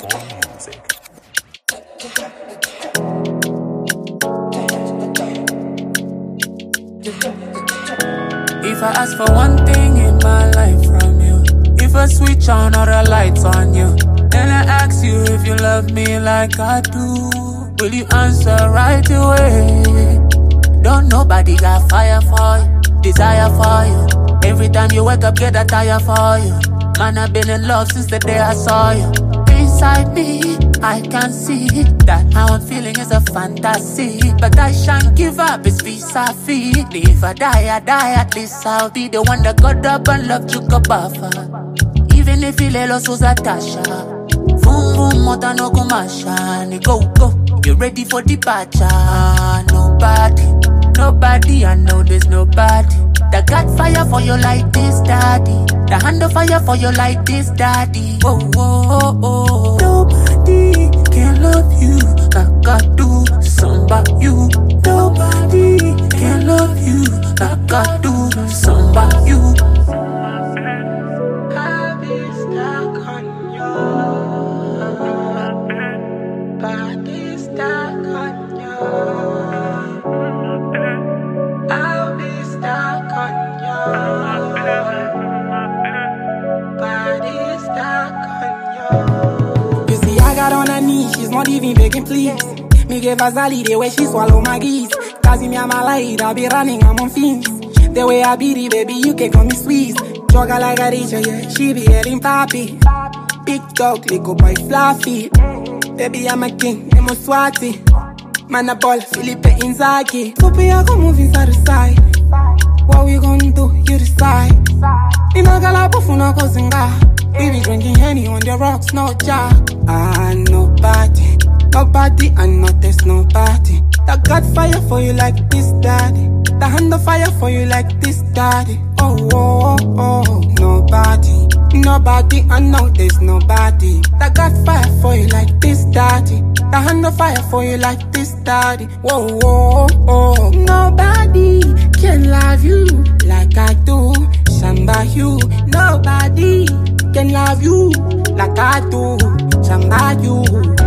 Music. If I ask for one thing in my life from you, if I switch on all the lights on you, then I ask you if you love me like I do, will you answer right away? Don't nobody got fire for you, desire for you. Every time you wake up, get a tire for you. Man, I've been in love since the day I saw you. Inside me, I can see that how I'm feeling is a fantasy, but I shan't give up, it's vis-a-vis. If I die, at least I'll be the one that got up and loved you buffer. Even if ilelo suzatasha, boom boom mota no kumasha, ni go go, you ready for departure? Nobody, I know there's nobody that got fire for you like this, daddy. The hand of fire for you like this, daddy. Whoa, whoa, whoa. Nobody can love you like I do. Something about you. Nobody can love you like I do. Something about you. I'll be stuck on you. Body stuck on you. I'll be stuck on you. Body stuck on you. You see, I got on her knees, she's not even begging, please. Me give her Zali the way she swallow my geese. Cause me I'm a light, I'll be running, I'm on fiends. The way I beat it, baby, you can call me squeeze. Jogger like a teacher, yeah, she be heading papi. Big dog, little boy fluffy. Baby, I'm a king, I'm a swati. Man a ball, Felipe Inzaghi. So be I go move inside the side. What we gon' do, you decide. Ina gala bofu no go zinga. We be drinking Henny on the rocks, no jar. Nobody, I know there's nobody that got fire for you like this, daddy. The hand of fire for you like this, daddy. Oh, oh, oh, oh. Nobody, I know there's nobody that got fire for you like this, daddy. The hand of fire for you like this, daddy. Whoa, whoa, oh. Nobody can love you like I do. Shamba you. Nobody can love you like I do. Shamba you.